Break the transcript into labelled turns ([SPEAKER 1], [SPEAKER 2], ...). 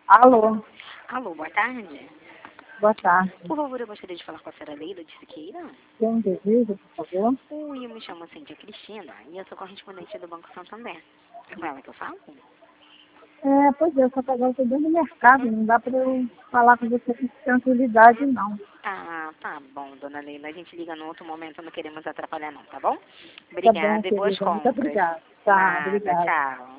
[SPEAKER 1] Alô,
[SPEAKER 2] Alô, boa tarde.
[SPEAKER 1] boa tarde.
[SPEAKER 2] Por favor, eu gostaria de falar com a senhora Leila de Siqueira.
[SPEAKER 1] Quem deseja, por favor?
[SPEAKER 2] Oi, eu me chamo Cíntia Cristina e eu sou correspondente do Banco Santander. É com ela que eu falo?
[SPEAKER 1] Pois é, eu só que agora estou dentro do mercado, não dá para eu falar com você com tranquilidade, não.
[SPEAKER 2] Ah, tá bom, dona Leila. A gente liga no outro momento, não queremos atrapalhar não, tá bom?
[SPEAKER 1] Tá bom,
[SPEAKER 2] Obrigada e boas
[SPEAKER 1] querida, muito
[SPEAKER 2] compras.
[SPEAKER 1] obrigada. Tá,
[SPEAKER 2] Nada,
[SPEAKER 1] obrigada.
[SPEAKER 2] tchau.